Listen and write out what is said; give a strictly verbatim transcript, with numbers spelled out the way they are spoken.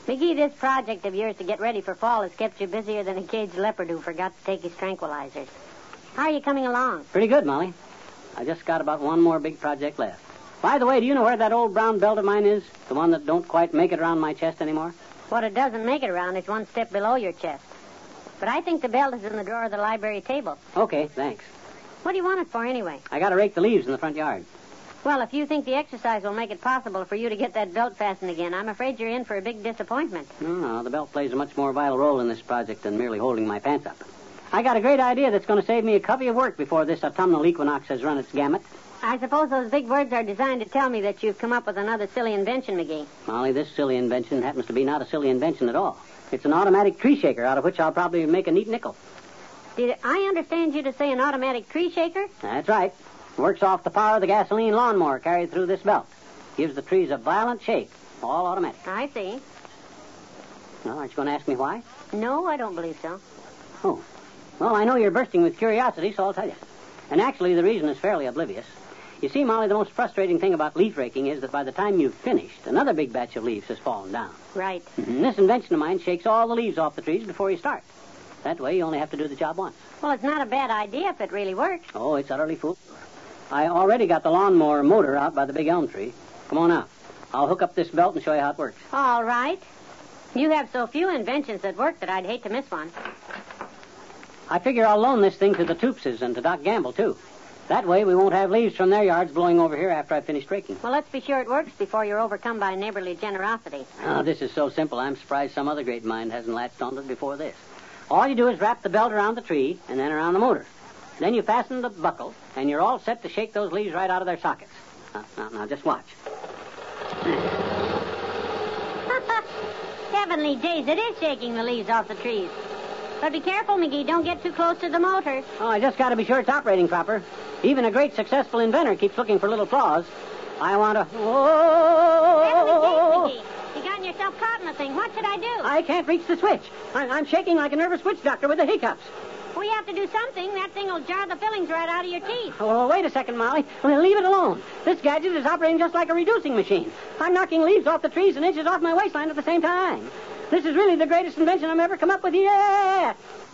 McGee, this project of yours to get ready for fall has kept you busier than a caged leopard who forgot to take his tranquilizers. How are you coming along? Pretty good, Molly. I just got about one more big project left. By the way, do you know where that old brown belt of mine is? The one that don't quite make it around my chest anymore? What it doesn't make it around is one step below your chest. But I think the belt is in the drawer of the library table. Okay, thanks. What do you want it for anyway? I got to rake the leaves in the front yard. Well, if you think the exercise will make it possible for you to get that belt fastened again, I'm afraid you're in for a big disappointment. No, no, the belt plays a much more vital role in this project than merely holding my pants up. I got a great idea that's going to save me a covey of work before this autumnal equinox has run its gamut. I suppose those big words are designed to tell me that you've come up with another silly invention, McGee. Molly, this silly invention happens to be not a silly invention at all. It's an automatic tree shaker, out of which I'll probably make a neat nickel. Did I understand you to say an automatic tree shaker? That's right. Works off the power of the gasoline lawnmower carried through this belt. Gives the trees a violent shake. All automatic. I see. Well, aren't you going to ask me why? No, I don't believe so. Oh. Well, I know you're bursting with curiosity, so I'll tell you. And actually, the reason is fairly oblivious. You see, Molly, the most frustrating thing about leaf raking is that by the time you've finished, another big batch of leaves has fallen down. Right. And this invention of mine shakes all the leaves off the trees before you start. That way, you only have to do the job once. Well, it's not a bad idea if it really works. Oh, it's utterly foolproof. I already got the lawnmower motor out by the big elm tree. Come on out. I'll hook up this belt and show you how it works. All right. You have so few inventions that work that I'd hate to miss one. I figure I'll loan this thing to the Toopses and to Doc Gamble, too. That way, we won't have leaves from their yards blowing over here after I've finished raking. Well, let's be sure it works before you're overcome by neighborly generosity. Oh, this is so simple, I'm surprised some other great mind hasn't latched onto it before this. All you do is wrap the belt around the tree and then around the motor. Then you fasten the buckle, and you're all set to shake those leaves right out of their sockets. Now, now, now just watch. Heavenly days, it is shaking the leaves off the trees. But be careful, McGee. Don't get too close to the motor. Oh, I just got to be sure it's operating proper. Even a great successful inventor keeps looking for little flaws. I want to... Oh! Heavenly days, McGee. You gotten yourself caught in the thing. What should I do? I can't reach the switch. I'm, I'm shaking like a nervous witch doctor with the hiccups. We have to do something. That thing will jar the fillings right out of your teeth. Oh, wait a second, Molly. Well, leave it alone. This gadget is operating just like a reducing machine. I'm knocking leaves off the trees and inches off my waistline at the same time. This is really the greatest invention I've ever come up with yet.